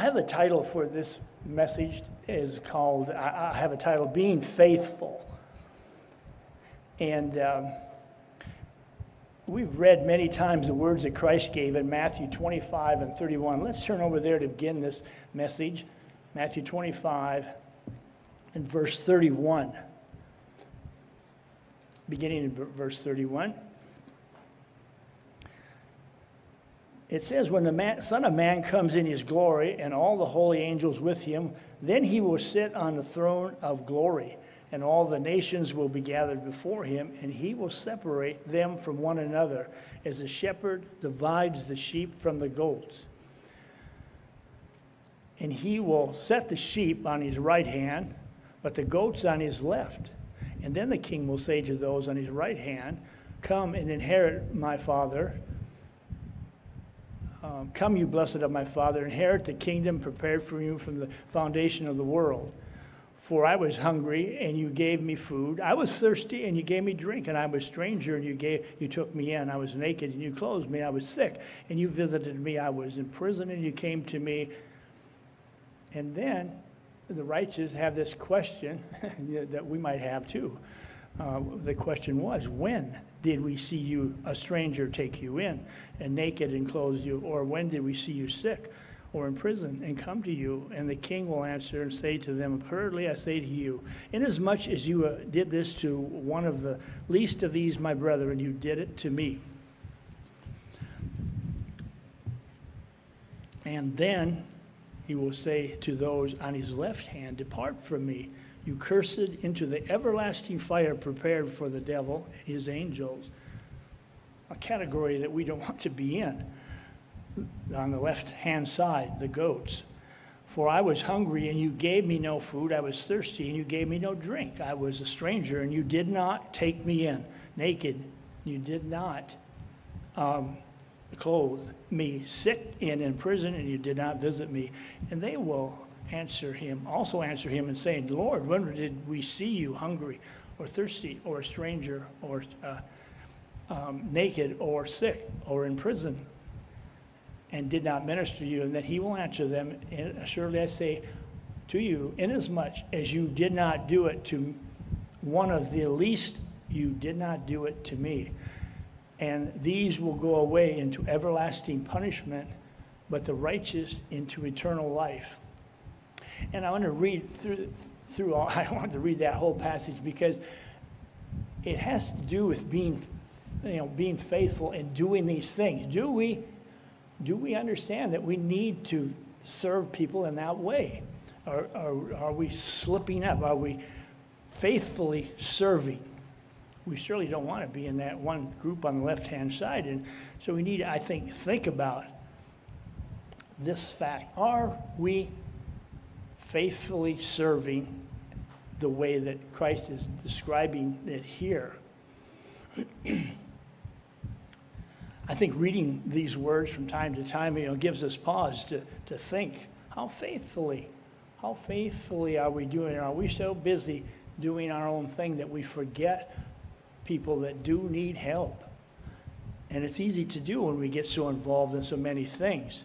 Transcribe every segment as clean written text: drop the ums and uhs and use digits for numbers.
have the title for this message is called, I have a title, Being Faithful. And we've read many times the words that Christ gave in Matthew 25 and 31. Let's turn over there to begin this message. Matthew 25 and verse 31. Beginning in verse 31. It says, when the Son of Man comes in his glory and all the holy angels with him, then he will sit on the throne of glory, and all the nations will be gathered before him, and he will separate them from one another, as a shepherd divides the sheep from the goats. And he will set the sheep on his right hand, but the goats on his left. And then the king will say to those on his right hand, come and inherit my Father. Come, you blessed of my Father, inherit the kingdom prepared for you from the foundation of the world. For I was hungry, and you gave me food. I was thirsty, and you gave me drink. And I was a stranger, and you took me in. I was naked, and you clothed me. I was sick, and you visited me. I was in prison, and you came to me. And then the righteous have this question that we might have too. The question was, when did we see you, a stranger, take you in, and naked and clothe you? Or when did we see you sick or in prison and come to you? And the king will answer and say to them, assuredly I say to you, inasmuch as you did this to one of the least of these my brethren, you did it to me. And then he will say to those on his left hand, depart from me, you cursed, into the everlasting fire prepared for the devil and his angels. A category that we don't want to be in. On the left-hand side, the goats. For I was hungry, and you gave me no food. I was thirsty, and you gave me no drink. I was a stranger, and you did not take me in. Naked, you did not clothe me. Sick and in prison, and you did not visit me. And they will also answer him and saying, Lord, when did we see you hungry or thirsty or a stranger or naked or sick or in prison and did not minister to you? And then he will answer them, and assuredly I say to you, inasmuch as you did not do it to one of the least, you did not do it to me. And these will go away into everlasting punishment, but the righteous into eternal life. And I want to read through all, I want to read that whole passage because it has to do with being faithful and doing these things. Do we understand that we need to serve people in that way? Or are we slipping up? Are we faithfully serving? We surely don't want to be in that one group on the left-hand side. And so we need to, I think about this fact. Are we faithfully serving the way that Christ is describing it here? I think reading these words from time to time, gives us pause to think, how faithfully are we doing? Are we so busy doing our own thing that we forget people that do need help? And it's easy to do when we get so involved in so many things.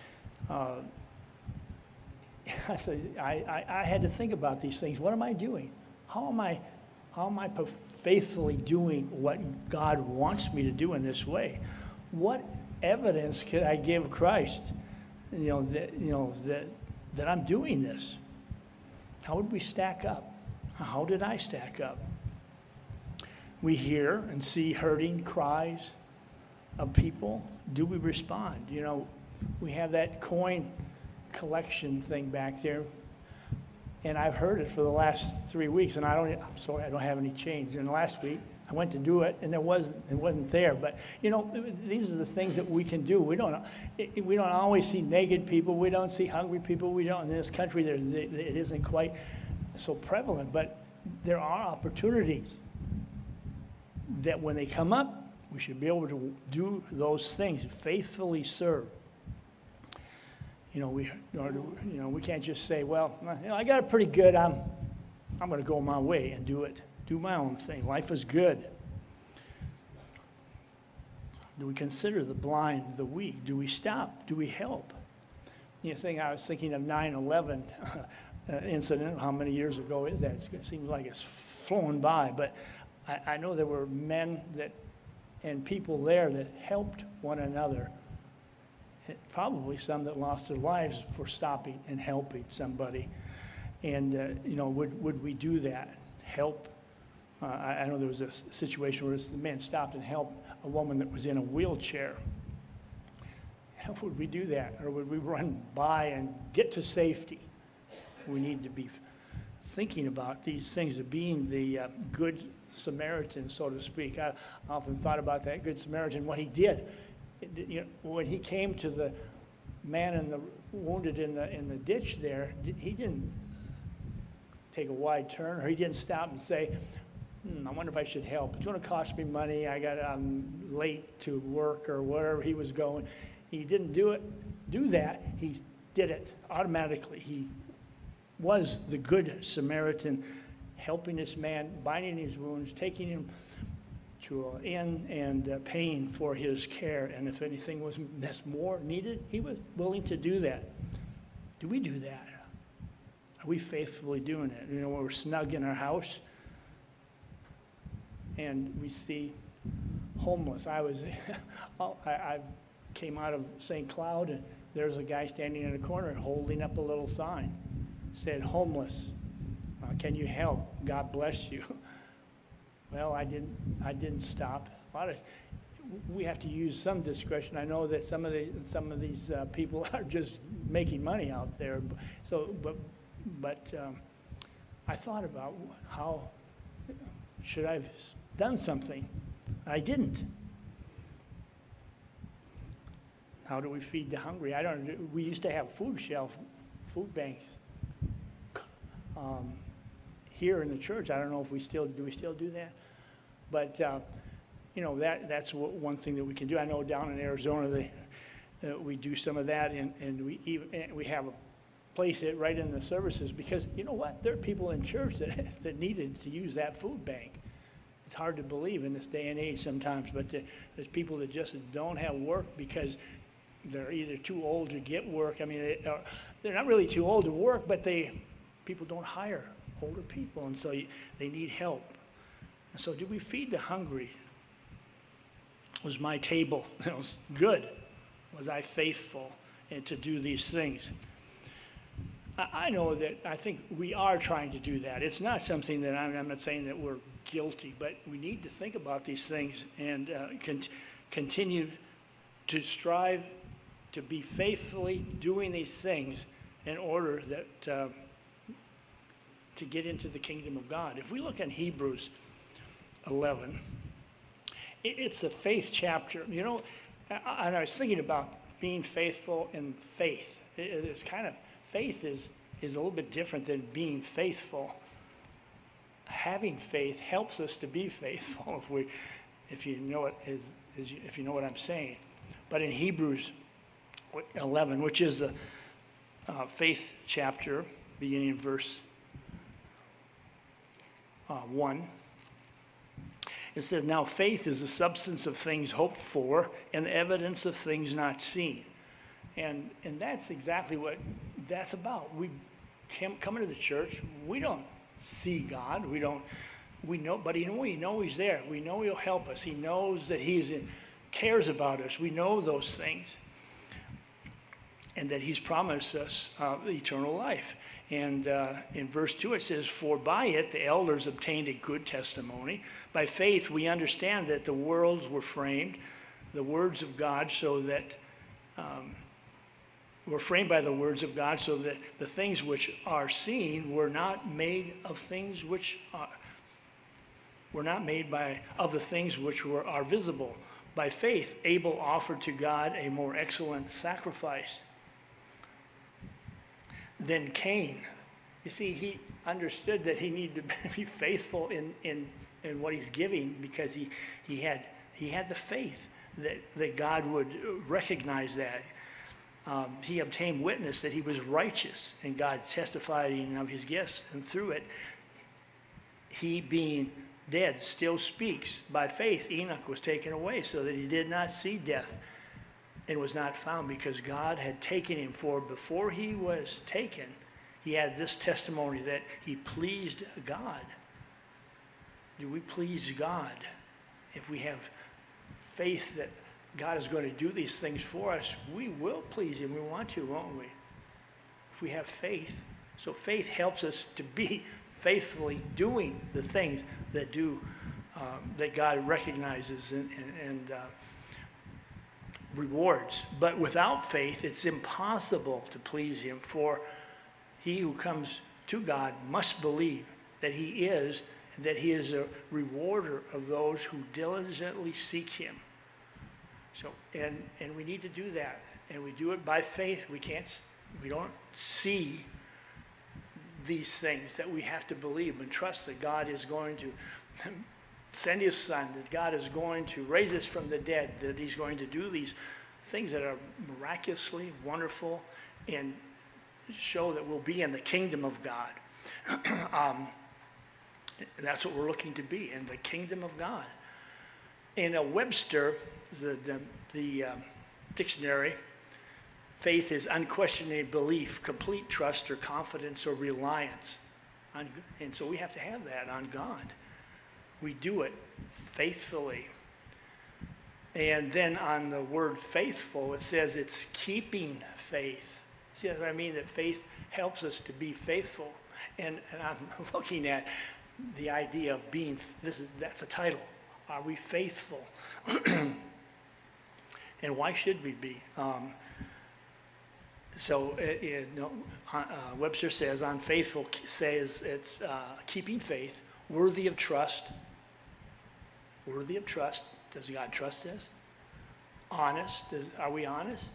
I had to think about these things. What am I doing? How am I faithfully doing what God wants me to do in this way? What evidence could I give Christ, that I'm doing this? How would we stack up? How did I stack up? We hear and see hurting cries of people. Do we respond? We have that coin collection thing back there, and I've heard it for the last 3 weeks, and I'm sorry, I don't have any change. And last week I went to do it, and it wasn't there. But these are the things that we can do. We don't always see naked people. We don't see hungry people. We don't in this country. It isn't quite so prevalent, but there are opportunities that when they come up, we should be able to do those things, faithfully serve. We can't just say, well, I got it pretty good. I'm going to go my way and do my own thing. Life is good. Do we consider the blind, the weak? Do we stop? Do we help? I was thinking of 9/11 incident. How many years ago is that? It seems like it's flown by, but I know there were men and people there that helped one another. Probably some that lost their lives for stopping and helping somebody. And, would we do that? Help? I know there was a situation where the man stopped and helped a woman that was in a wheelchair. Would we do that? Or would we run by and get to safety? We need to be thinking about these things, of being the good Samaritan, so to speak. I often thought about that good Samaritan, what he did. When he came to the man wounded in the ditch there, he didn't take a wide turn, or he didn't stop and say, I wonder if I should help. It's going to cost me money. I'm late to work, or wherever he was going. He didn't do that. He did it automatically. He was the good Samaritan, helping this man, binding his wounds, taking him to an inn, and paying for his care. And if anything was more needed, he was willing to do that. Do we do that? Are we faithfully doing it? When we're snug in our house and we see homeless. I came out of St. Cloud, and there's a guy standing in a corner holding up a little sign. Said, homeless, can you help? God bless you. Well, I didn't stop. We have to use some discretion. I know that some of these people are just making money out there. So, but I thought about how should I have done something. I didn't. How do we feed the hungry? We used to have food banks here in the church. I don't know if we still do that, but that's one thing that we can do. I know down in Arizona we do some of that, and we have a place it right in the services, because you know what? There are people in church that needed to use that food bank. It's hard to believe in this day and age sometimes, but there's people that just don't have work because they're either too old to get work. I mean, they're not really too old to work, but people don't hire older people, and so they need help. And so, do we feed the hungry? Was my table good? Was I faithful to do these things? I know that I think we are trying to do that. It's not something that I'm not saying that we're guilty, but we need to think about these things and continue to strive to be faithfully doing these things in order that to get into the kingdom of God. If we look at Hebrews 11, it's a faith chapter. And I was thinking about being faithful in faith. It's kind of, faith is a little bit different than being faithful. Having faith helps us to be faithful, if you know what I'm saying. But in Hebrews 11, which is a faith chapter, beginning in verse 1, it says, "Now faith is the substance of things hoped for and the evidence of things not seen." And that's exactly what that's about. We come into the church, we don't see God, we know, but we know He's there. We know He'll help us. He knows that He cares about us. We know those things. And that He's promised us eternal life. And in verse 2 it says, "For by it the elders obtained a good testimony. By faith we understand that the worlds were framed, the words of God, so that were framed by the words of God, so that the things which are seen were not made of things which were not made of the things which are visible. By faith Abel offered to God a more excellent sacrifice than Cain." You see, he understood that he needed to be faithful in what he's giving, because he had the faith that God would recognize that. He obtained witness that he was righteous, and God testifying of his gifts, and through it, he being dead still speaks. By faith Enoch was taken away so that he did not see death, and was not found, because God had taken him. For before he was taken, he had this testimony that he pleased God. Do we please God? If we have faith that God is going to do these things for us, we will please him. We want to, won't we? If we have faith. So faith helps us to be faithfully doing the things that that God recognizes and rewards. But without faith, it's impossible to please him. For he who comes to God must believe that he is, and that he is a rewarder of those who diligently seek him. So, and we need to do that, and we do it by faith. We don't see these things, that we have to believe and trust that God is going to send his son, that God is going to raise us from the dead, that he's going to do these things that are miraculously wonderful and show that we'll be in the kingdom of God. That's what we're looking to be, in the kingdom of God. In a Webster, the dictionary, faith is unquestioning belief, complete trust or confidence or reliance. And so we have to have that on God. We do it faithfully. And then on the word faithful, it says it's keeping faith. See what I mean? That faith helps us to be faithful. And I'm looking at the idea of being, that's a title. Are we faithful? And why should we be? Webster says on faithful, says it's keeping faith, worthy of trust. Worthy of trust. Does God trust us? Honest. Are we honest?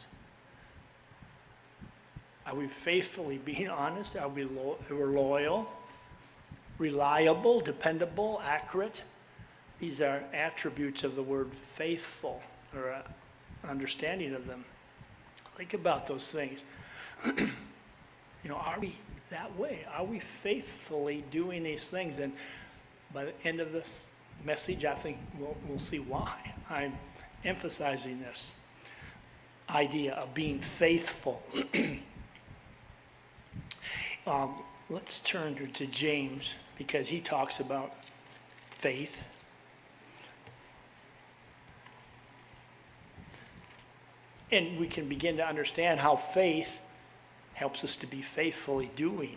Are we faithfully being honest? Are we we're loyal? Reliable, dependable, accurate? These are attributes of the word faithful, or understanding of them. Think about those things. Are we that way? Are we faithfully doing these things? And by the end of this message, I think we'll see why I'm emphasizing this idea of being faithful. Let's turn to James, because he talks about faith. And we can begin to understand how faith helps us to be faithfully doing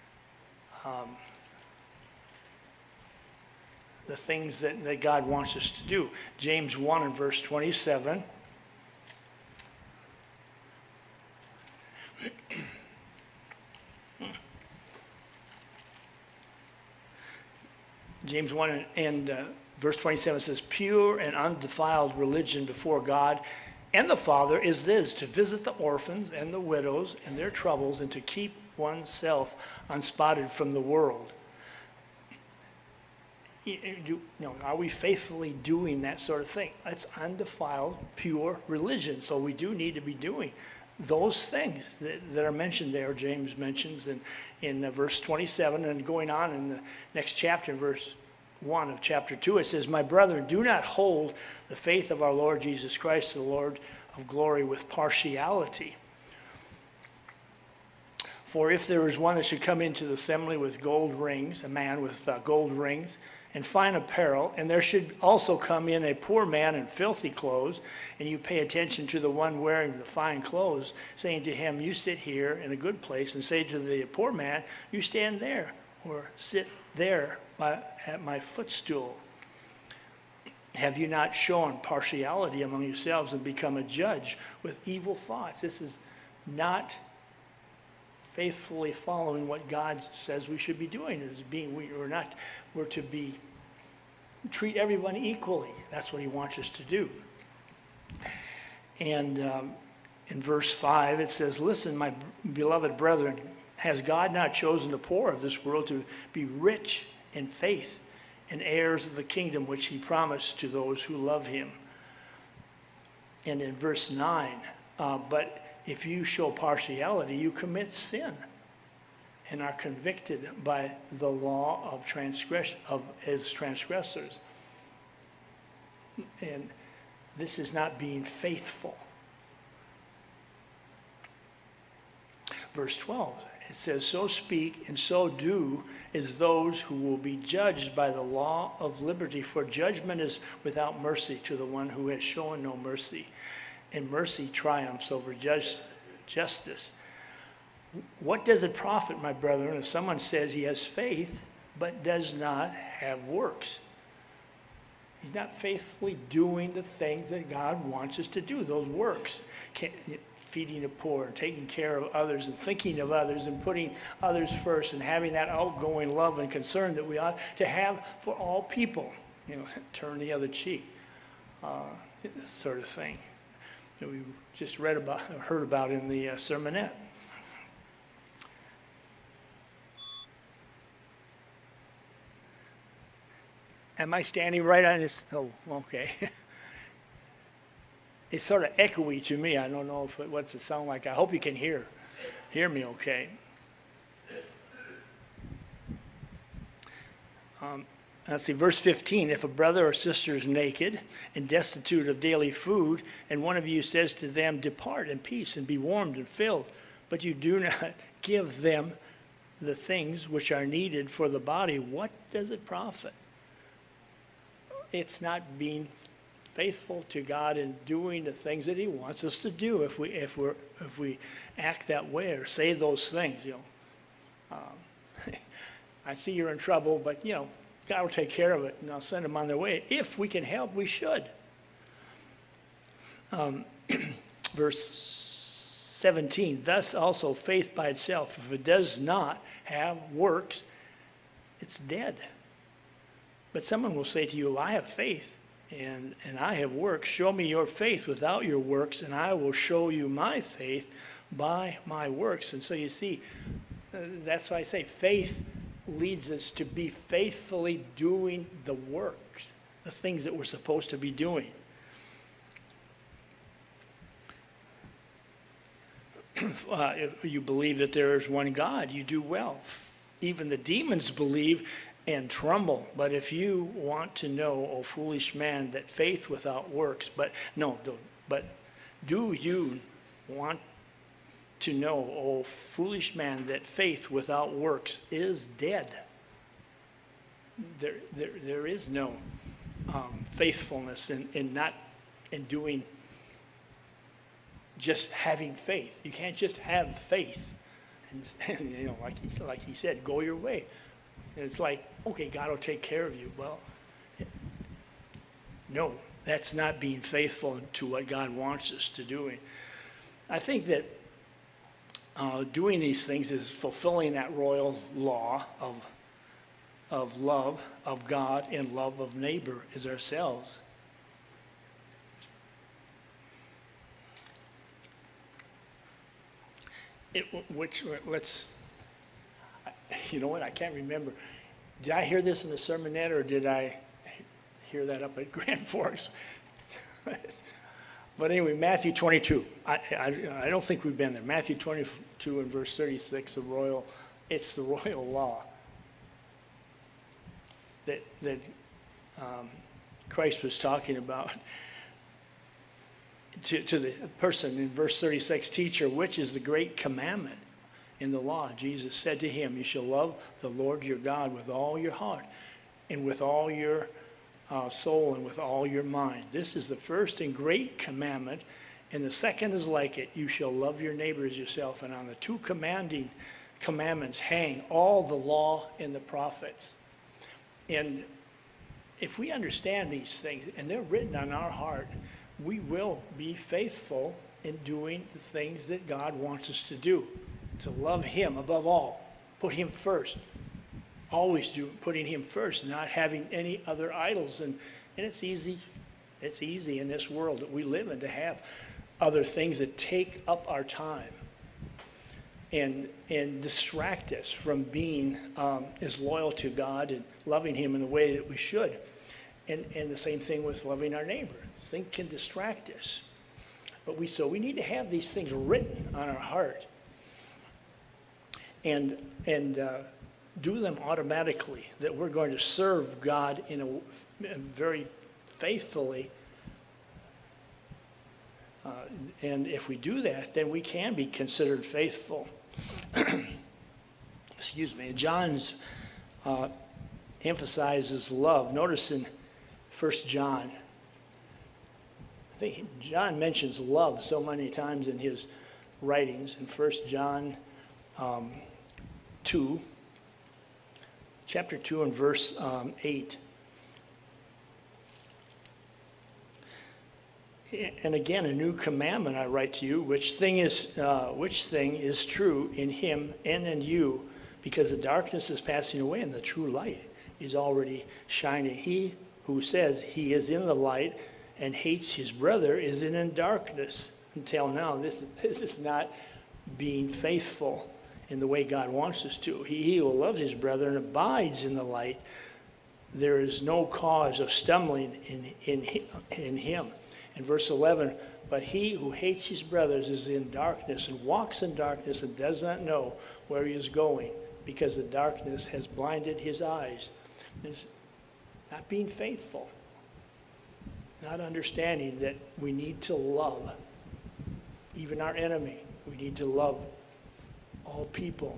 the things that God wants us to do. James 1 and verse 27. James 1 and verse 27 says, pure and undefiled religion before God and the Father is this, to visit the orphans and the widows in their troubles, and to keep oneself unspotted from the world. Are we faithfully doing that sort of thing? It's undefiled, pure religion. So we do need to be doing those things that are mentioned there. James mentions in verse 27, and going on in the next chapter, verse 1 of chapter 2, it says, my brethren, do not hold the faith of our Lord Jesus Christ, the Lord of glory, with partiality. For if there is one that should come into the assembly with gold rings, a man with gold rings, and fine apparel, and there should also come in a poor man in filthy clothes, and you pay attention to the one wearing the fine clothes, saying to him, you sit here in a good place, and say to the poor man, you stand there, or sit there at my footstool. Have you not shown partiality among yourselves and become a judge with evil thoughts? This is not faithfully following what God says we should be doing. We're to treat everyone equally. That's what he wants us to do. And in verse 5 it says, listen, my beloved brethren, has God not chosen the poor of this world to be rich in faith and heirs of the kingdom which he promised to those who love him? And in verse 9, but if you show partiality, you commit sin and are convicted by the law of transgression as transgressors. And this is not being faithful. verse 12. It says, so speak and so do as those who will be judged by the law of liberty, for judgment is without mercy to the one who has shown no mercy, and mercy triumphs over justice. What does it profit, my brethren, if someone says he has faith but does not have works? He's not faithfully doing the things that God wants us to do, those works. Feeding the poor, and taking care of others, and thinking of others, and putting others first, and having that outgoing love and concern that we ought to have for all people. Turn the other cheek, this sort of thing that we just heard about in the sermonette. Am I standing right on this? Oh, okay. It's sort of echoey to me. I don't know what's it sound like. I hope you can hear me okay. Let's see, verse 15. If a brother or sister is naked and destitute of daily food, and one of you says to them, depart in peace and be warmed and filled, but you do not give them the things which are needed for the body, what does it profit? It's not being faithful to God in doing the things that he wants us to do if we act that way or say those things. I see you're in trouble, but God will take care of it, and I'll send them on their way. If we can help, we should. Verse 17, thus also faith by itself, if it does not have works, it's dead. But someone will say to you, I have faith and I have works. Show me your faith without your works, and I will show you my faith by my works. And so you see, that's why I say faith leads us to be faithfully doing the works, the things that we're supposed to be doing. If you believe that there is one God, you do well. Even the demons believe and tremble. But if you want to know, O foolish man, that faith without works, but do you want to know, O foolish man, that faith without works is dead? There is no faithfulness in doing, just having faith. You can't just have faith and like he said, go your way. And it's like, okay, God will take care of you. Well, no, that's not being faithful to what God wants us to do. I think that doing these things is fulfilling that royal law of love of God and love of neighbor as ourselves. You know what, I can't remember. Did I hear this in the sermonette, or did I hear that up at Grand Forks? But anyway, Matthew 22. I don't think we've been there. Matthew 22 and verse 36, it's the royal law that Christ was talking about. To the person in verse 36, teacher, which is the great commandment in the law? Jesus said to him, you shall love the Lord your God with all your heart and with all your soul and with all your mind. This is the first and great commandment, and the second is like it. You shall love your neighbor as yourself. And on the two commandments hang all the law and the prophets. And if we understand these things, and they're written on our heart, we will be faithful in doing the things that God wants us to do. To love him above all. Put him first. Always putting him first, not having any other idols. And it's easy in this world that we live in to have other things that take up our time and distract us from being as loyal to God and loving him in the way that we should. And the same thing with loving our neighbor. Things can distract us. But we need to have these things written on our heart and do them automatically, that we're going to serve God in a very faithfully. And if we do that, then we can be considered faithful. excuse me, John's emphasizes love. Notice in 1 John, I think John mentions love so many times in his writings. In 1 John 2, chapter 2 and verse 8. And again, a new commandment I write to you, which thing is true in him and in you, because the darkness is passing away and the true light is already shining. He who says he is in the light and hates his brother is in darkness until now. This is not being faithful in the way God wants us to. He who loves his brother and abides in the light, there is no cause of stumbling in him. In verse 11, but he who hates his brothers is in darkness and walks in darkness and does not know where he is going, because the darkness has blinded his eyes. It's not being faithful, not understanding that we need to love even our enemy. We need to love all people.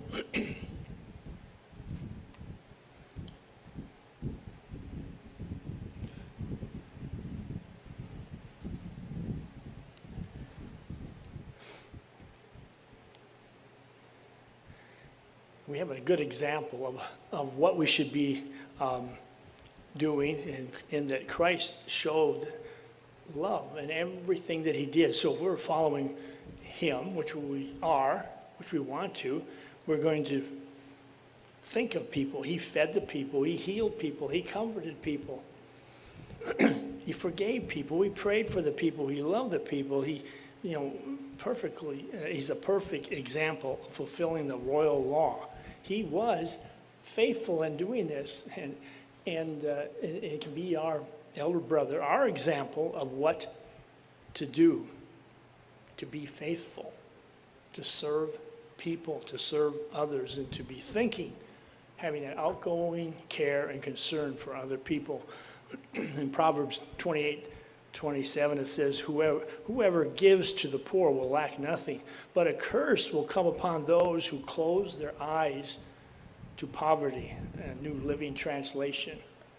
We have a good example of what we should be doing, in that Christ showed love in everything that he did. So if we're following him, which we are, which we want to, we're going to think of people. He fed the people. He healed people. He comforted people. He forgave people. He prayed for the people. He loved the people. He, perfectly, he's a perfect example of fulfilling the royal law. He was faithful in doing this, and it can be our elder brother, our example of what to do, to be faithful, to serve people, to serve others, and to be thinking, having an outgoing care and concern for other people. In Proverbs 28:27, it says, whoever gives to the poor will lack nothing, but a curse will come upon those who close their eyes to poverty. A New Living Translation.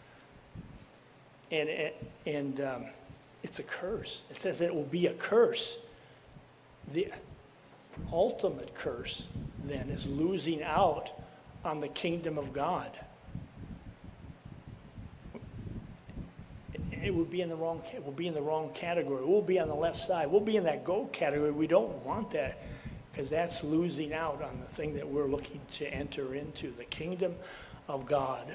And it's a curse. It says that it will be a curse. The ultimate curse, then, is losing out on the kingdom of God. It would be in the wrong. We'll be in the wrong category. We'll be on the left side. We'll be in that go category. We don't want that, because that's losing out on the thing that we're looking to enter into, the kingdom of God.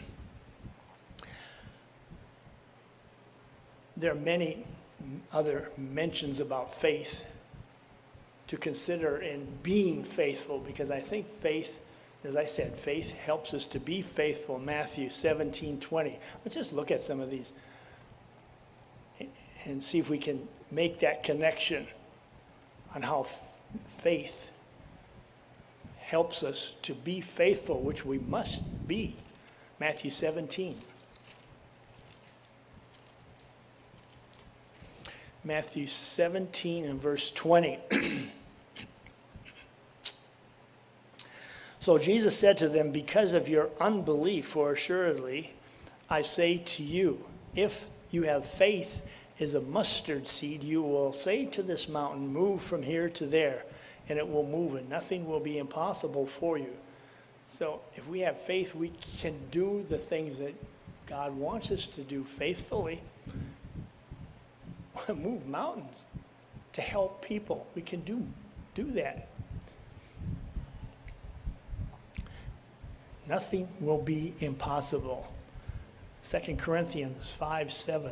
There are many other mentions about faith to consider in being faithful, because I think faith, as I said, faith helps us to be faithful. Matthew 17:20. Let's just look at some of these and see if we can make that connection on how faith helps us to be faithful, which we must be. Matthew 17. Matthew 17 and verse 20. So Jesus said to them, because of your unbelief, for assuredly I say to you, if you have faith as a mustard seed, you will say to this mountain, move from here to there, and it will move, and nothing will be impossible for you. So if we have faith, we can do the things that God wants us to do faithfully. Move mountains to help people. We can do that. Nothing will be impossible. 2 Corinthians 5:7.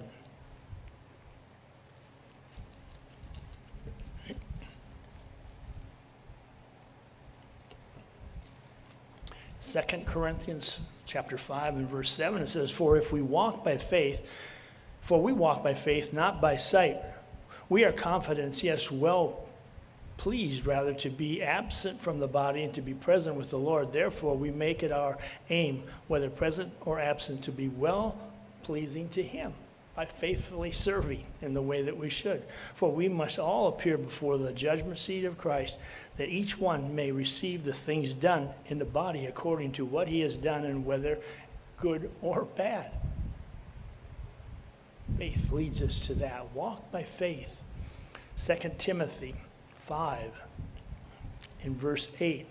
2 Corinthians chapter 5 and verse 7, it says, for we walk by faith, not by sight. We are confident, yes, well pleased rather to be absent from the body and to be present with the Lord. Therefore, we make it our aim, whether present or absent, to be well pleasing to him. by faithfully serving in the way that we should. For we must all appear before the judgment seat of Christ, that each one may receive the things done in the body according to what he has done, and whether good or bad. Faith leads us to that. Walk by faith. 2 Timothy 5 in verse 8.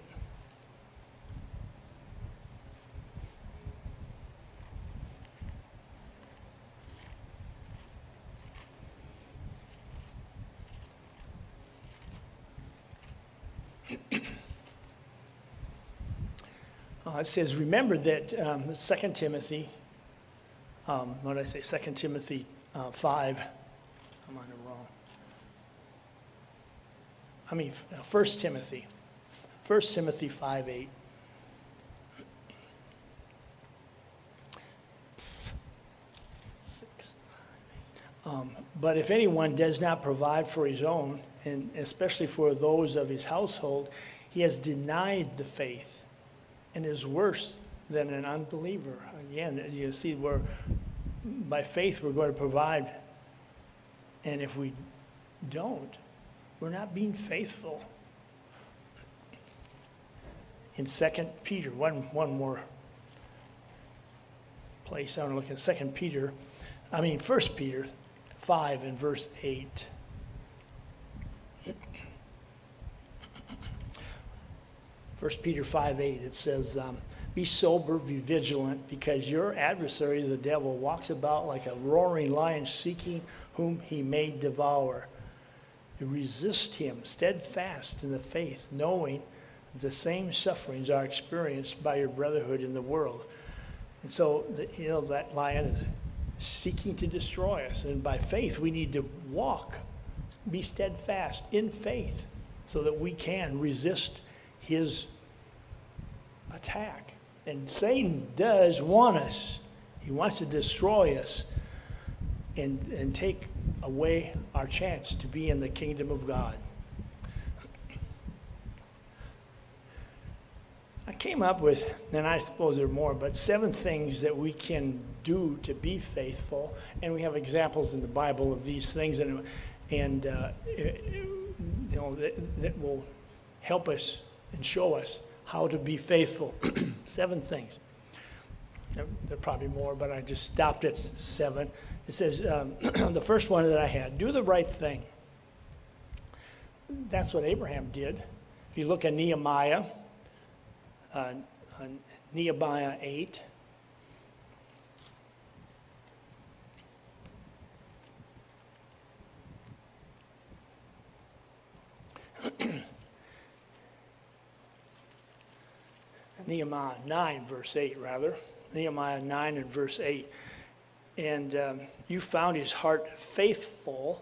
It says, remember that 2 Timothy, what did I say, 2 Timothy 5, I'm on the wrong. 1 Timothy 5:8. But if anyone does not provide for his own, and especially for those of his household, he has denied the faith and is worse than an unbeliever. Again, you see, by faith we're going to provide, and if we don't, we're not being faithful. In 2 Peter, one more place I want to look at, 1 Peter 5 and verse 8. 1 Peter 5:8, it says, be sober, be vigilant, because your adversary, the devil, walks about like a roaring lion, seeking whom he may devour. Resist him, steadfast in the faith, knowing the same sufferings are experienced by your brotherhood in the world. And so, that lion is seeking to destroy us. And by faith, we need to walk, be steadfast in faith, so that we can resist his attack. And Satan does want us. He wants to destroy us and take away our chance to be in the kingdom of God. I came up with, and I suppose there are more, but 7 things that we can do to be faithful. And we have examples in the Bible of these things, that will help us and show us how to be faithful. 7 things. There are probably more, but I just stopped at 7. It says, the first one that I had, do the right thing. That's what Abraham did. If you look at Nehemiah 8. Nehemiah 9, verse 8, rather. Nehemiah 9 and verse 8. And you found his heart faithful.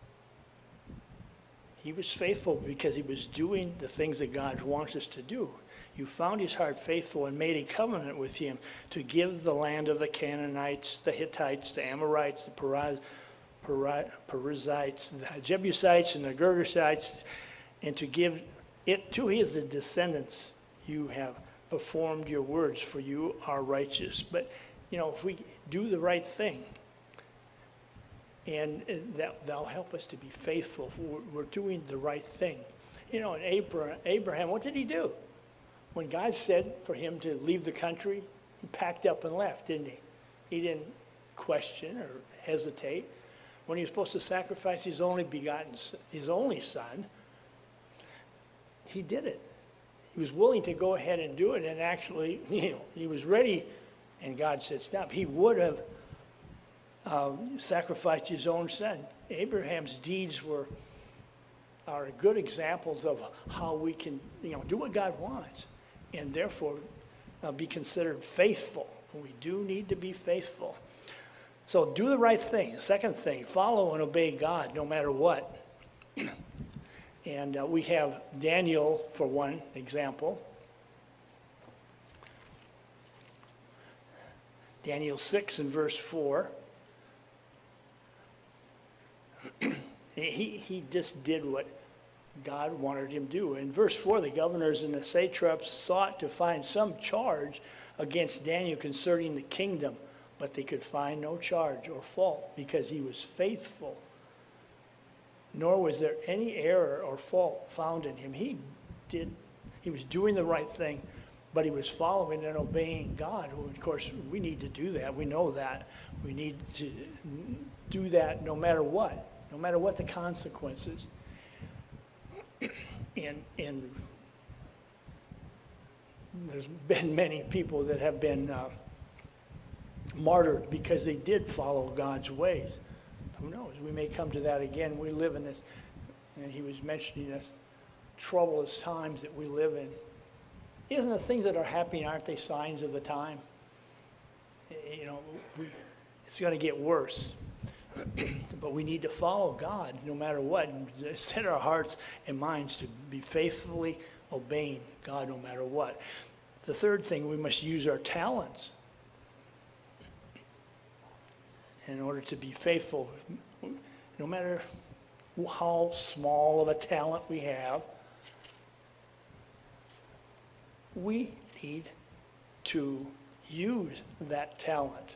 He was faithful because he was doing the things that God wants us to do. You found his heart faithful and made a covenant with him to give the land of the Canaanites, the Hittites, the Amorites, the Perizzites, the Jebusites, and the Girgashites, and to give it to his descendants. You have performed your words, for you are righteous. But, if we do the right thing, and that'll help us to be faithful. We're doing the right thing. And Abraham, what did he do? When God said for him to leave the country, he packed up and left, didn't he? He didn't question or hesitate. When he was supposed to sacrifice his only son, he did it. He was willing to go ahead and do it, and actually, he was ready, and God said stop. He would have sacrificed his own son. Abraham's deeds are good examples of how we can, do what God wants, and therefore be considered faithful. We do need to be faithful. So do the right thing. The second thing, follow and obey God no matter what. And we have Daniel for one example. Daniel 6 and verse 4. He just did what God wanted him to do. In verse 4, the governors and the satraps sought to find some charge against Daniel concerning the kingdom, but they could find no charge or fault because he was faithful. Nor was there any error or fault found in him. He was doing the right thing, but he was following and obeying God. Of course, we need to do that. We know that. We need to do that no matter what the consequences. And there's been many people that have been martyred because they did follow God's ways. Who knows? We may come to that again. We live in this, and he was mentioning this troublous times that we live in. Isn't the things that are happening, aren't they signs of the time? You know, it's going to get worse. But we need to follow God no matter what, and set our hearts and minds to be faithfully obeying God no matter what. The third thing, we must use our talents in order to be faithful. No matter how small of a talent we have, we need to use that talent.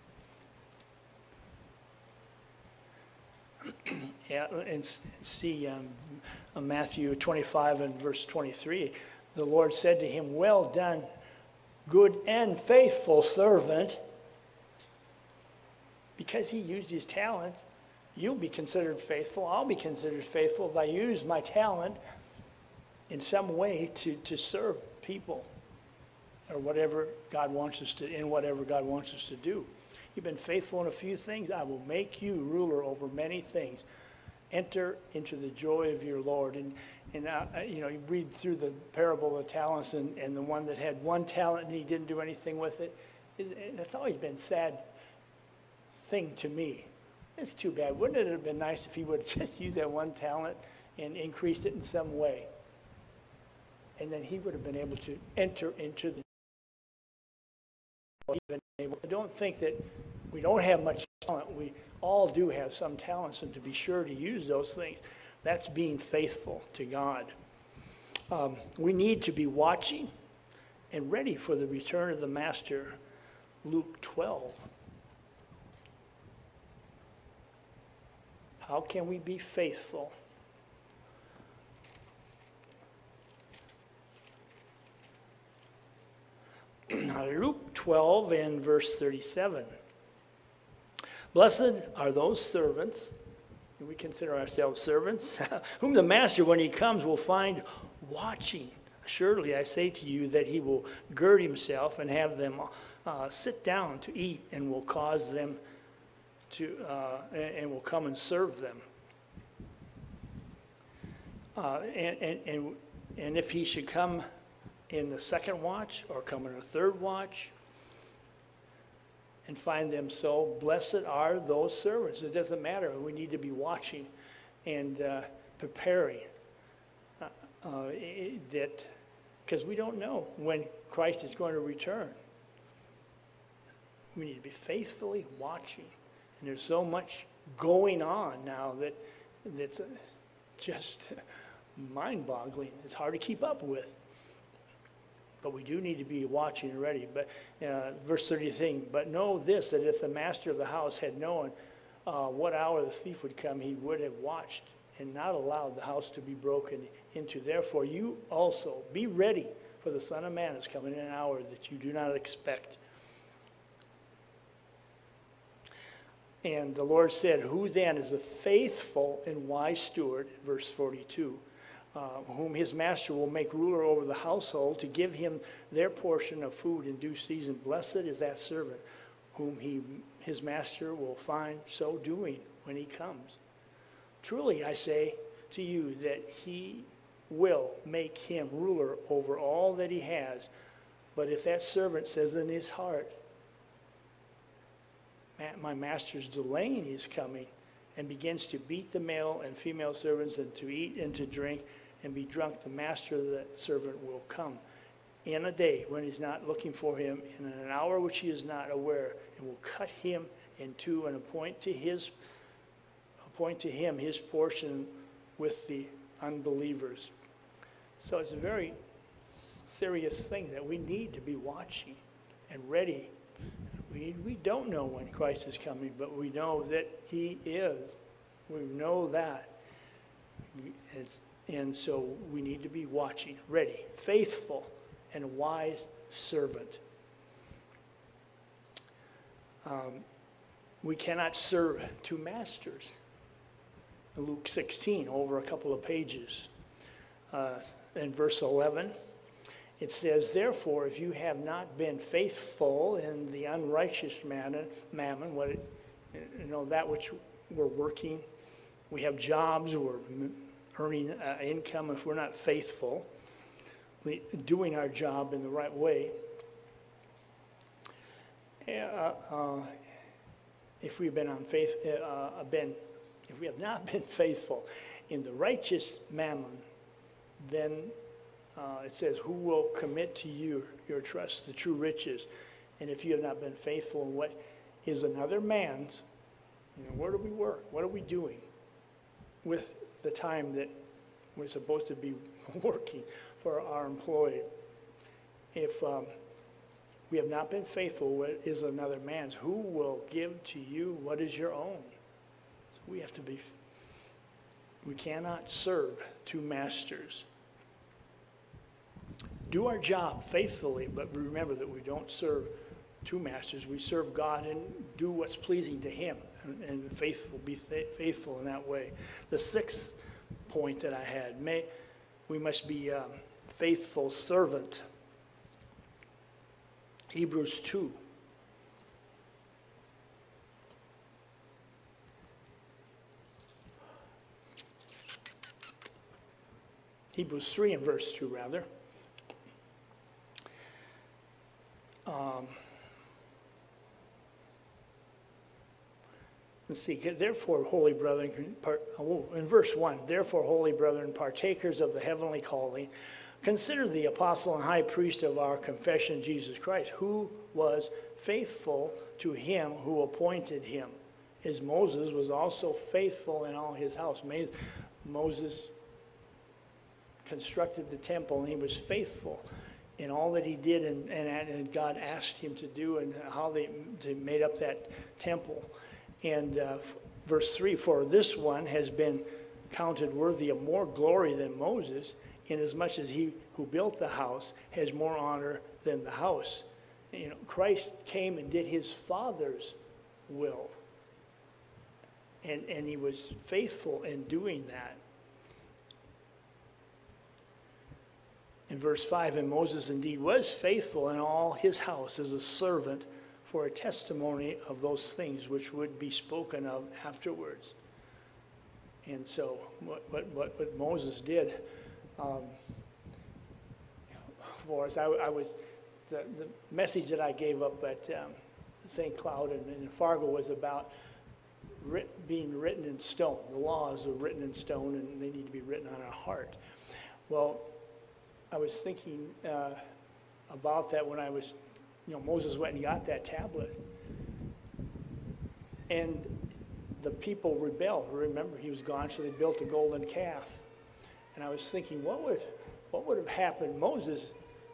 Yeah, and see Matthew 25 and verse 23, the Lord said to him, "Well done, good and faithful servant." Because he used his talent, you'll be considered faithful. I'll be considered faithful if I use my talent in some way to serve people, or whatever God wants us to, in whatever God wants us to do. You've been faithful in a few things, I will make you ruler over many things. Enter into the joy of your Lord. And you know, you read through the parable of the talents, and the one that had one talent and he didn't do anything with it. That's always been a sad thing to me. It's too bad. Wouldn't it have been nice if he would have just used that one talent and increased it in some way? And then he would have been able to enter into the I don't think that we don't have much talent. We all do have some talents, and to be sure to use those things, that's being faithful to God. We need to be watching and ready for the return of the Master. Luke 12. How can we be faithful? Luke 12 and verse 37. Blessed are those servants, and we consider ourselves servants, whom the master, when he comes, will find watching. Surely I say to you that he will gird himself and have them sit down to eat, and will cause them to, and will come and serve them. And if he should come in the second watch, or come in the third watch, and find them so, blessed are those servants. It doesn't matter. We need to be watching and preparing, that, because we don't know when Christ is going to return. We need to be faithfully watching. And there's so much going on now that's just mind-boggling. It's hard to keep up with. But we do need to be watching and ready. But verse 30, but know this, that if the master of the house had known what hour the thief would come, he would have watched and not allowed the house to be broken into. Therefore, you also be ready, for the Son of Man is coming in an hour that you do not expect. And the Lord said, who then is a faithful and wise steward, verse 42, whom his master will make ruler over the household, to give him their portion of food in due season. Blessed is that servant whom his master will find so doing when he comes. Truly I say to you that he will make him ruler over all that he has. But if that servant says in his heart, my master's delaying his coming, and begins to beat the male and female servants, and to eat and to drink and be drunk, the master of that servant will come in a day when he's not looking for him, in an hour which he is not aware, and will cut him in two, and appoint to him his portion with the unbelievers. So it's a very serious thing that we need to be watching and ready. We don't know when Christ is coming, but we know that he is. We know that. And so we need to be watching, ready, faithful, and a wise servant. We cannot serve two masters. Luke 16, over a couple of pages. In verse 11, it says, therefore, if you have not been faithful in the unrighteous mammon, that which we're working, we have jobs, we're earning income. If we're not faithful, doing our job in the right way, if we have not been faithful in the righteous mammon, then it says, who will commit to you your trust, the true riches? And if you have not been faithful in what is another man's, where do we work? What are we doing with the time that we're supposed to be working for our employee? If we have not been faithful, what is another man's? Who will give to you what is your own? So we cannot serve two masters. Do our job faithfully, but remember that we don't serve two masters. We serve God and do what's pleasing to him, and be faithful in that way. The sixth point that I had, we must be a faithful servant. Hebrews 2. Hebrews 3 and verse 2, rather. Let's see. Therefore, holy brethren, in verse 1, therefore, holy brethren, partakers of the heavenly calling, consider the apostle and high priest of our confession, Jesus Christ, who was faithful to him who appointed him, as Moses was also faithful in all his house. Moses constructed the temple, and he was faithful in all that he did, and God asked him to do, and how they made up that temple. And verse 3, for this one has been counted worthy of more glory than Moses, inasmuch as he who built the house has more honor than the house. Christ came and did his Father's will. And he was faithful in doing that. In verse 5, and Moses indeed was faithful in all his house as a servant for a testimony of those things which would be spoken of afterwards. And so what Moses did for us, the message that I gave up at St. Cloud and in Fargo was about being written in stone. The laws are written in stone, and they need to be written on our heart. Well, I was thinking about that when I was, Moses went and got that tablet. And the people rebelled. Remember, he was gone, so they built a golden calf. And I was thinking, what would have happened? Moses,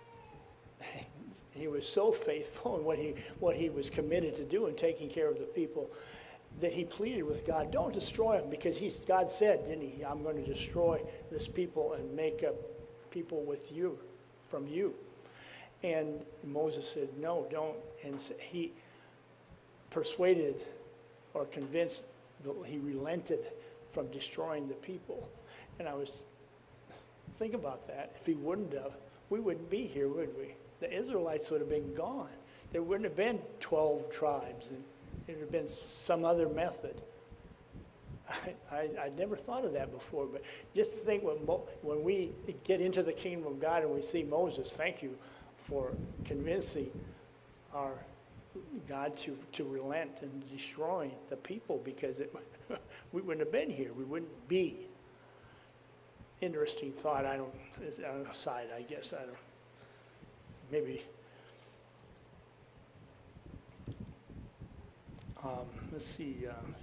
he was so faithful in what he was committed to do and taking care of the people, that he pleaded with God, don't destroy them, because God said, didn't he, I'm going to destroy this people and make a people with you, from you. And Moses said, no, don't. And he persuaded or convinced, he relented from destroying the people. And think about that. If he wouldn't have, we wouldn't be here, would we? The Israelites would have been gone. There wouldn't have been 12 tribes, and it would have been some other method. I'd never thought of that before, but just to think when we get into the kingdom of God and we see Moses, thank you for convincing our God to relent and destroying the people, because we wouldn't have been here. We wouldn't be. Interesting thought. It's on a side, I guess. Maybe. Let's see.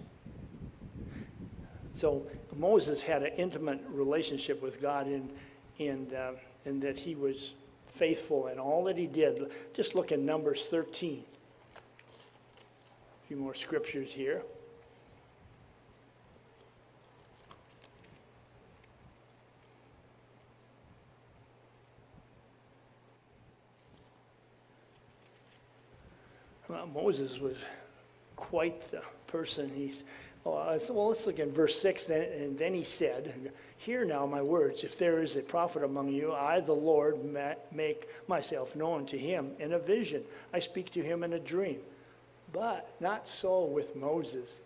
So Moses had an intimate relationship with God, and that he was faithful in all that he did. Just look at Numbers 13. A few more scriptures here. Well, Moses was quite the person. Well, let's look at verse 6. And then he said, "Hear now my words. If there is a prophet among you, I, the Lord, make myself known to him in a vision. I speak to him in a dream." But not so with Moses,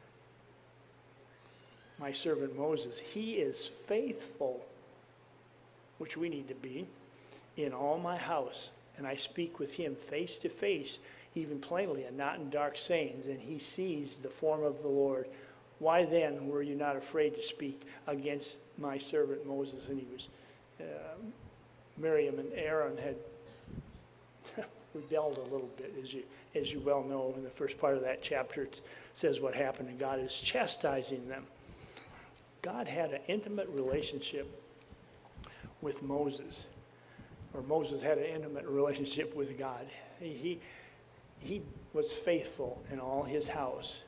my servant Moses. He is faithful, which we need to be, in all my house. And I speak with him face to face, even plainly, and not in dark sayings. And he sees the form of the Lord. Why then were you not afraid to speak against my servant Moses? And he was, Miriam and Aaron had rebelled a little bit, as you well know. In the first part of that chapter, it says what happened, and God is chastising them. God had an intimate relationship with Moses, or Moses had an intimate relationship with God. He was faithful in all his house.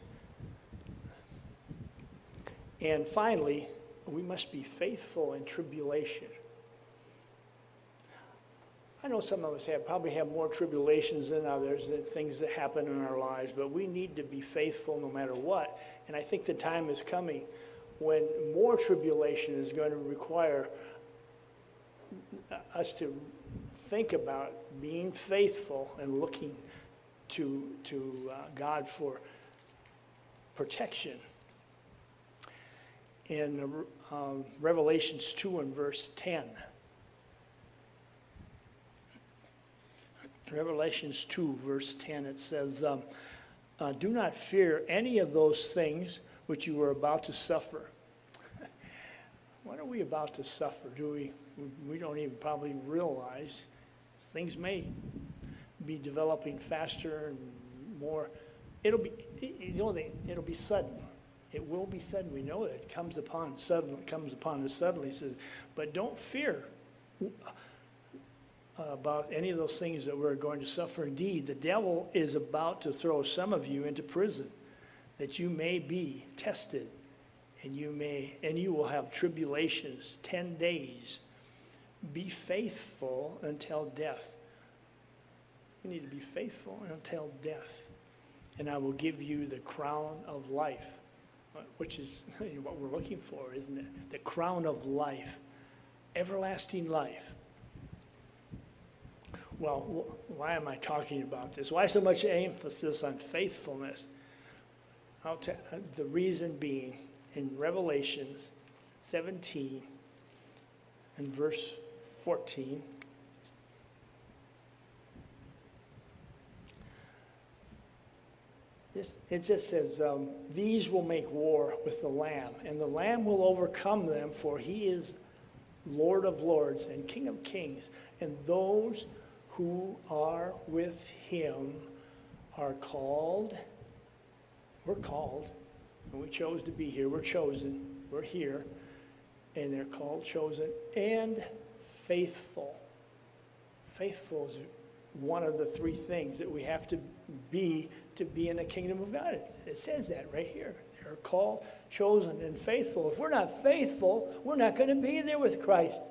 And finally, we must be faithful in tribulation. I know some of us probably have more tribulations than others, than things that happen in our lives, but we need to be faithful no matter what. And I think the time is coming when more tribulation is going to require us to think about being faithful and looking to God for protection. In Revelations 2 and verse 10. Revelations 2, verse 10, it says, "Do not fear any of those things which you are about to suffer." What are we about to suffer? We don't even probably realize. Things may be developing faster and more. It'll be sudden. It will be sudden. We know that it comes upon us suddenly. He says, but don't fear about any of those things that we're going to suffer. Indeed, the devil is about to throw some of you into prison, that you may be tested, and you will have tribulations 10 days. Be faithful until death. You need to be faithful until death, and I will give you the crown of life, which is what we're looking for, isn't it? The crown of life, everlasting life. Well, why am I talking about this? Why so much emphasis on faithfulness? The reason being, in Revelations 17 and verse 14, it just says, "These will make war with the Lamb, and the Lamb will overcome them, for he is Lord of lords and King of kings, and those who are with him are called." We're called, and we chose to be here. We're chosen. We're here, and they're called, chosen, and faithful. Faithful is one of the three things that we have to be in the kingdom of God. It says that right here. They're called, chosen, and faithful. If we're not faithful, we're not going to be there with Christ.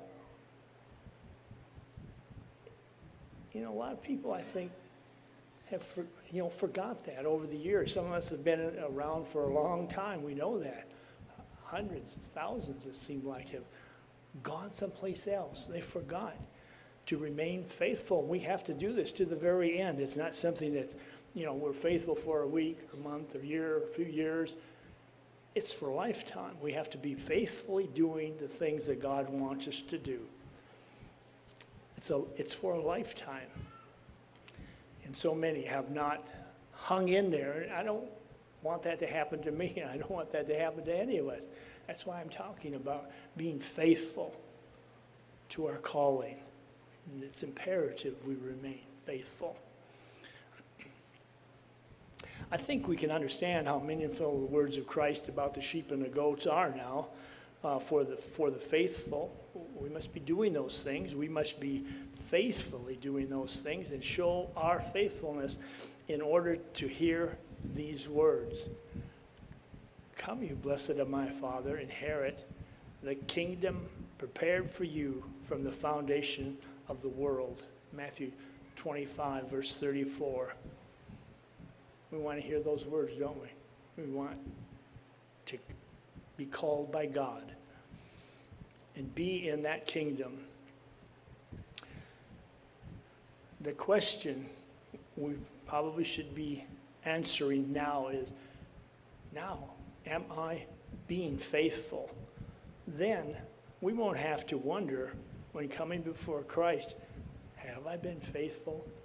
A lot of people, I think, have forgot that over the years. Some of us have been around for a long time. We know that. Hundreds, thousands, it seemed like, have gone someplace else. They forgot to remain faithful. We have to do this to the very end. It's not something that, we're faithful for a week, a month, a year, a few years. It's for a lifetime. We have to be faithfully doing the things that God wants us to do. It's for a lifetime. And so many have not hung in there. I don't want that to happen to me. I don't want that to happen to any of us. That's why I'm talking about being faithful to our calling. And it's imperative we remain faithful. I think we can understand how meaningful the words of Christ about the sheep and the goats are now for the faithful. We must be doing those things. We must be faithfully doing those things and show our faithfulness in order to hear these words. Come, you blessed of my Father, inherit the kingdom prepared for you from the foundation of the world. Matthew 25, verse 34. We want to hear those words, don't we? We want to be called by God and be in that kingdom. The question we probably should be answering now is, now, am I being faithful? Then we won't have to wonder when coming before Christ, have I been faithful